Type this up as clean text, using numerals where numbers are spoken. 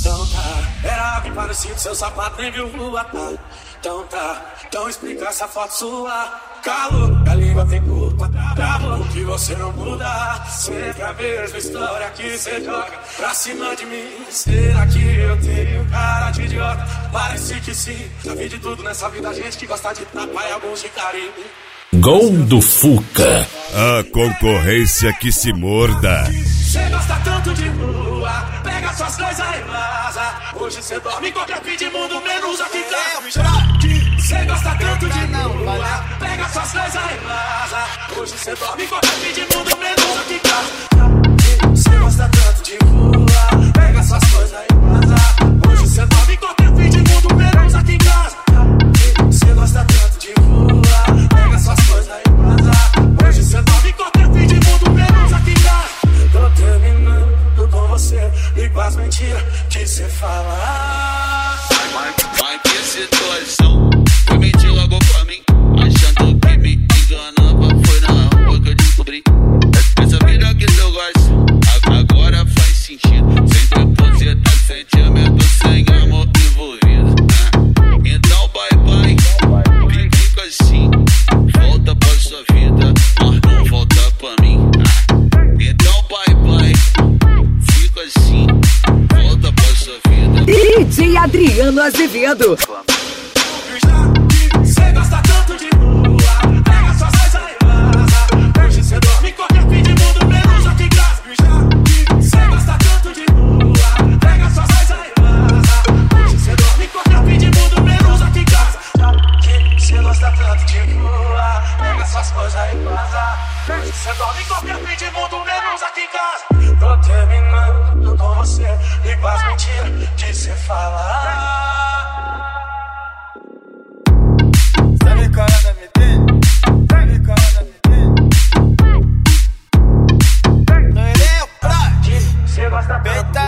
Então tá, era algo parecido, seu sapato nem viu rua, tá? Então tá, então explica essa foto sua. Calo, a língua tem culpa, bravo, que você não muda. Sempre a mesma história que você joga pra cima de mim. Será que eu tenho cara de idiota? Parece que sim, já vi de tudo nessa vida, gente que gosta de tapar e alguns de carinho. Gol do Fuca. A concorrência que se morda. Cê gosta tanto de rua, pega suas coisas e vaza. Hoje cê dorme em qualquer fim de mundo, menos aqui em casa. Cê gosta tanto de rua, pega suas coisas e vaza. Hoje cê dorme em qualquer fim de mundo, menos aqui em casa. Cê gosta tanto de rua, pega suas coisas e vaza. Hoje cê dorme em qualquer fim de mundo, menos aqui em casa. Cê gosta tanto de rua, pega suas coisas e vaza. Hoje cê dorme em qualquer fim de mundo, menos aqui em casa. Tô terminando com você e com as mentiras que cê fala. Mas que situação, foi mentir logo pra mim, achando que me enganava. Foi na rua que eu descobri essa vida que eu gosto, agora faz sentido. Sem depositar sentimento, sem amor envolvido. Então bye bye, fica assim, volta pra sua vida, mas não volta pra mim. Então bye bye, fica assim, volta pra sua vida. DJ Adriano Azevedo. Cê gosta tanto de rua, pega suas coisas e vaza. Hoje cê dorme em qualquer fim de mundo, menos aqui em casa. Cê gosta tanto de rua, pega suas coisas e vaza. Hoje cê dorme em qualquer fim de mundo, menos aqui em casa. Cê gosta tanto de rua, pega suas coisas e vaza. Hoje cê dorme em qualquer fim de mundo, menos aqui em casa. Tô terminando com você e com as mentiras que cê fala. Sabe qual é o nome dele? Sabe qual é o nome dele? Não ele é o Prod. Cê gosta tanto